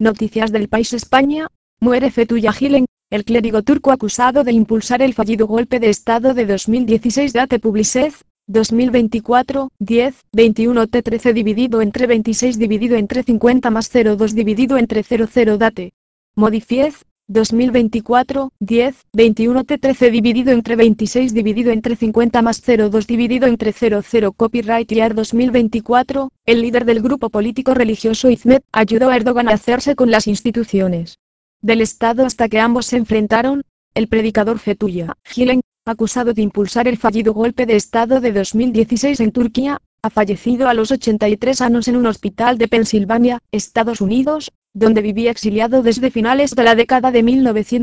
Noticias del País España. Muere Fethullah Gülen, el clérigo turco acusado de impulsar el fallido golpe de Estado de 2016. Date Publicez, 2024, 10, 21 T13 dividido entre 26 dividido entre 50 más 02 dividido entre 00. Date Modifiez, 2024, 10, 21 T13 dividido entre 26 dividido entre 50 más 02 dividido entre 00. Copyright Year 2024, el líder del grupo político religioso Hizmet ayudó a Erdogan a hacerse con las instituciones del Estado hasta que ambos se enfrentaron. El predicador Fethullah Gülen, acusado de impulsar el fallido golpe de Estado de 2016 en Turquía, ha fallecido a los 83 años en un hospital de Pensilvania, Estados Unidos, donde vivía exiliado desde finales de la década de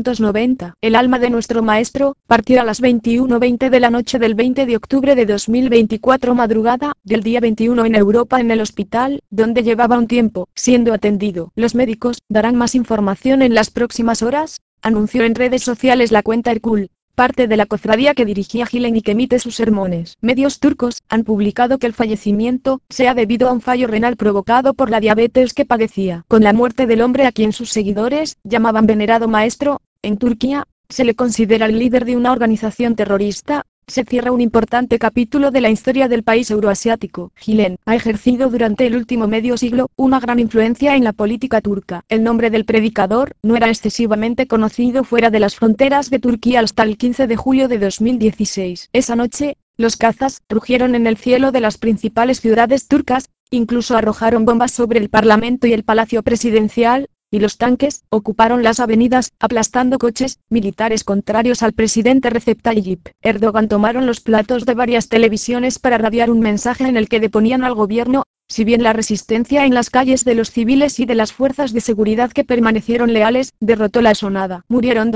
1990. El alma de nuestro maestro partió a las 21:20 de la noche del 20 de octubre de 2024, madrugada del día 21 en Europa, en el hospital donde llevaba un tiempo siendo atendido. Los médicos darán más información en las próximas horas, anunció en redes sociales la cuenta Erkul, parte de la cofradía que dirigía Gülen y que emite sus sermones. Medios turcos han publicado que el fallecimiento sea debido a un fallo renal provocado por la diabetes que padecía. Con la muerte del hombre a quien sus seguidores llamaban venerado maestro, en Turquía, se le considera el líder de una organización terrorista. Se cierra un importante capítulo de la historia del país euroasiático. Gülen ha ejercido durante el último medio siglo una gran influencia en la política turca. El nombre del predicador no era excesivamente conocido fuera de las fronteras de Turquía hasta el 15 de julio de 2016. Esa noche, los cazas rugieron en el cielo de las principales ciudades turcas, incluso arrojaron bombas sobre el Parlamento y el Palacio Presidencial, y los tanques ocuparon las avenidas, aplastando coches militares contrarios al presidente Recep Tayyip Erdogan. Tomaron los platos de varias televisiones para radiar un mensaje en el que deponían al gobierno. Si bien la resistencia en las calles de los civiles y de las fuerzas de seguridad que permanecieron leales derrotó la asonada, murieron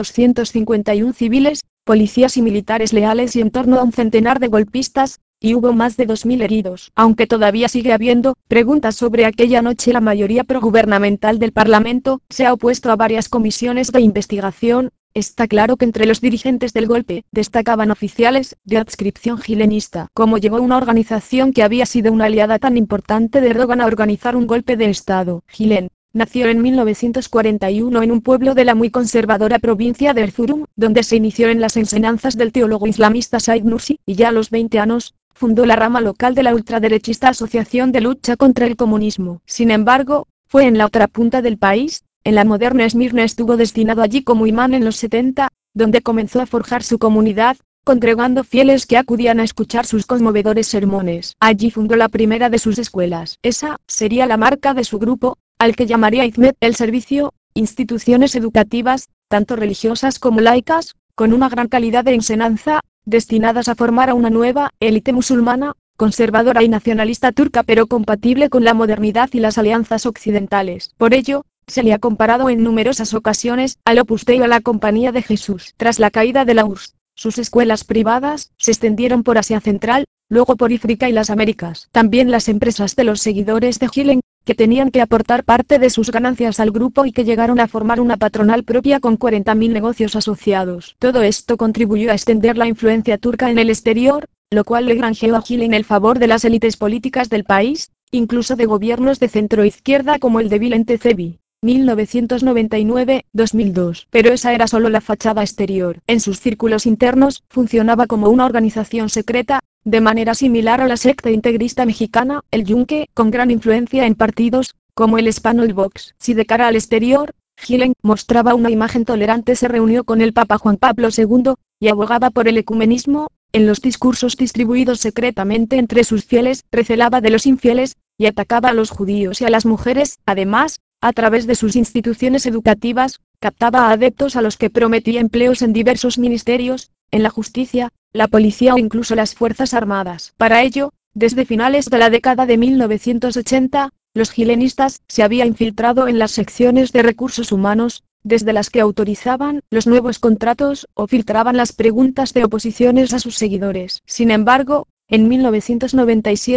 251 civiles, policías y militares leales y en torno a un centenar de golpistas, y hubo más de 2000 heridos. Aunque todavía sigue habiendo preguntas sobre aquella noche, la mayoría progubernamental del Parlamento se ha opuesto a varias comisiones de investigación. Está claro que entre los dirigentes del golpe destacaban oficiales de adscripción gülenista. ¿Cómo llegó una organización que había sido una aliada tan importante de Erdogan a organizar un golpe de Estado? Gülen nació en 1941 en un pueblo de la muy conservadora provincia de Erzurum, donde se inició en las enseñanzas del teólogo islamista Said Nursi, y ya a los 20 años, fundó la rama local de la ultraderechista Asociación de Lucha contra el Comunismo. Sin embargo, fue en la otra punta del país, en la moderna Esmirna. Estuvo destinado allí como imán en los 70, donde comenzó a forjar su comunidad, congregando fieles que acudían a escuchar sus conmovedores sermones. Allí fundó la primera de sus escuelas. Esa sería la marca de su grupo, al que llamaría Hizmet el servicio, instituciones educativas, tanto religiosas como laicas, con una gran calidad de enseñanza, destinadas a formar a una nueva élite musulmana, conservadora y nacionalista turca, pero compatible con la modernidad y las alianzas occidentales. Por ello, se le ha comparado en numerosas ocasiones al Opus Dei o a la Compañía de Jesús. Tras la caída de la URSS, sus escuelas privadas se extendieron por Asia Central, luego por África y las Américas. También las empresas de los seguidores de Gülen, que tenían que aportar parte de sus ganancias al grupo y que llegaron a formar una patronal propia con 40.000 negocios asociados. Todo esto contribuyó a extender la influencia turca en el exterior, lo cual le granjeó a Gülen el favor de las élites políticas del país, incluso de gobiernos de centroizquierda como el de Bülent Ecevit. 1999-2002. Pero esa era solo la fachada exterior. En sus círculos internos, funcionaba como una organización secreta, de manera similar a la secta integrista mexicana, el Yunque, con gran influencia en partidos, como el Español Vox. Si de cara al exterior, Gülen mostraba una imagen tolerante, se reunió con el Papa Juan Pablo II, y abogaba por el ecumenismo. En los discursos distribuidos secretamente entre sus fieles, recelaba de los infieles, y atacaba a los judíos y a las mujeres. Además, a través de sus instituciones educativas, captaba a adeptos a los que prometía empleos en diversos ministerios, en la justicia, la policía o incluso las fuerzas armadas. Para ello, desde finales de la década de 1980, los gülenistas se habían infiltrado en las secciones de recursos humanos, desde las que autorizaban los nuevos contratos o filtraban las preguntas de oposiciones a sus seguidores. Sin embargo, en 1997,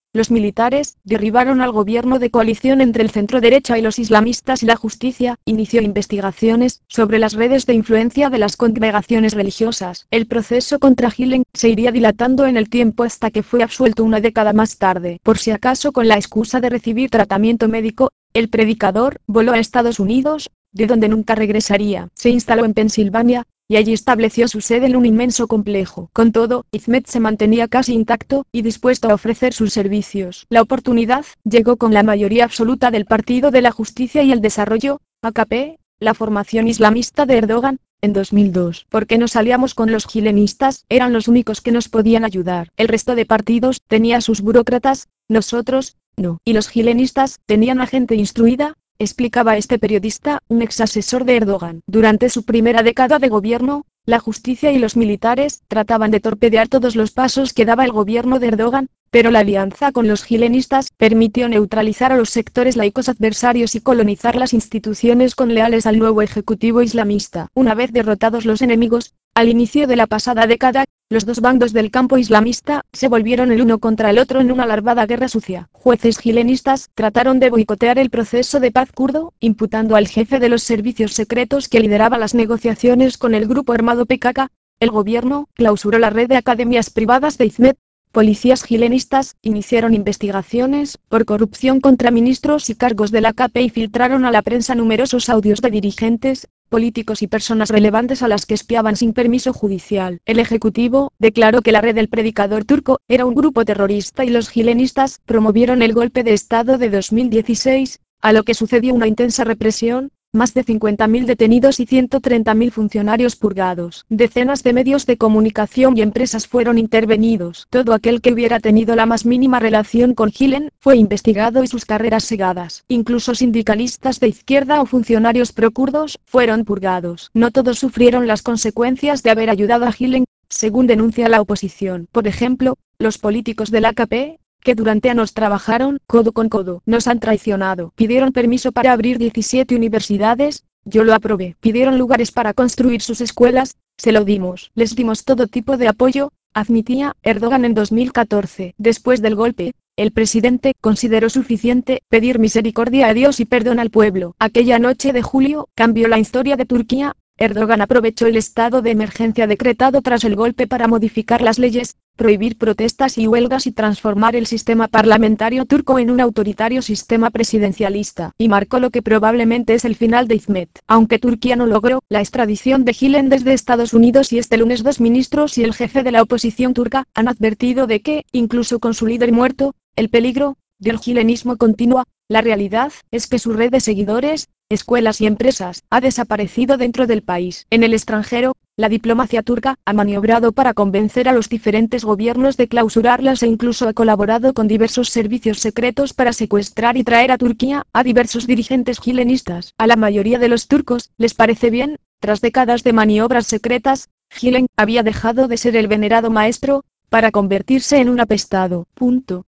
Los militares derribaron al gobierno de coalición entre el centro-derecha y los islamistas y la justicia inició investigaciones sobre las redes de influencia de las congregaciones religiosas. El proceso contra Gilen se iría dilatando en el tiempo hasta que fue absuelto una década más tarde. Por si acaso, con la excusa de recibir tratamiento médico, el predicador voló a Estados Unidos, de donde nunca regresaría. Se instaló en Pensilvania, y allí estableció su sede en un inmenso complejo. Con todo, Hizmet se mantenía casi intacto y dispuesto a ofrecer sus servicios. La oportunidad llegó con la mayoría absoluta del Partido de la Justicia y el Desarrollo, AKP, la formación islamista de Erdogan, en 2002. ¿Por qué nos aliamos con los gilenistas? Eran los únicos que nos podían ayudar. El resto de partidos tenía sus burócratas, nosotros, no. Y los gilenistas tenían a gente instruida, explicaba este periodista, un ex asesor de Erdogan. Durante su primera década de gobierno, la justicia y los militares trataban de torpedear todos los pasos que daba el gobierno de Erdogan, pero la alianza con los gilenistas permitió neutralizar a los sectores laicos adversarios y colonizar las instituciones con leales al nuevo ejecutivo islamista. Una vez derrotados los enemigos, al inicio de la pasada década, los dos bandos del campo islamista se volvieron el uno contra el otro en una larvada guerra sucia. Jueces gilenistas trataron de boicotear el proceso de paz kurdo, imputando al jefe de los servicios secretos que lideraba las negociaciones con el grupo armado PKK. El gobierno clausuró la red de academias privadas de Hizmet. Policías gilenistas iniciaron investigaciones por corrupción contra ministros y cargos del AKP y filtraron a la prensa numerosos audios de dirigentes, políticos y personas relevantes a las que espiaban sin permiso judicial. El ejecutivo declaró que la red del predicador turco era un grupo terrorista y los gilenistas promovieron el golpe de Estado de 2016, a lo que sucedió una intensa represión, más de 50.000 detenidos y 130.000 funcionarios purgados. Decenas de medios de comunicación y empresas fueron intervenidos. Todo aquel que hubiera tenido la más mínima relación con Gilen fue investigado y sus carreras cegadas. Incluso sindicalistas de izquierda o funcionarios pro-kurdos fueron purgados. No todos sufrieron las consecuencias de haber ayudado a Gilen, según denuncia la oposición. Por ejemplo, los políticos del AKP, que durante años trabajaron codo con codo, nos han traicionado. Pidieron permiso para abrir 17 universidades, yo lo aprobé. Pidieron lugares para construir sus escuelas, se lo dimos. Les dimos todo tipo de apoyo, admitía Erdogan en 2014. Después del golpe, el presidente consideró suficiente pedir misericordia a Dios y perdón al pueblo. Aquella noche de julio cambió la historia de Turquía. Erdogan aprovechó el estado de emergencia decretado tras el golpe para modificar las leyes, prohibir protestas y huelgas y transformar el sistema parlamentario turco en un autoritario sistema presidencialista, y marcó lo que probablemente es el final de Hizmet. Aunque Turquía no logró la extradición de Gilen desde Estados Unidos, y este lunes dos ministros y el jefe de la oposición turca han advertido de que, incluso con su líder muerto, el peligro del gilenismo continúa. La realidad es que su red de seguidores, escuelas y empresas ha desaparecido dentro del país. En el extranjero, la diplomacia turca ha maniobrado para convencer a los diferentes gobiernos de clausurarlas e incluso ha colaborado con diversos servicios secretos para secuestrar y traer a Turquía a diversos dirigentes gilenistas. A la mayoría de los turcos les parece bien. Tras décadas de maniobras secretas, Gilen había dejado de ser el venerado maestro para convertirse en un apestado. Punto.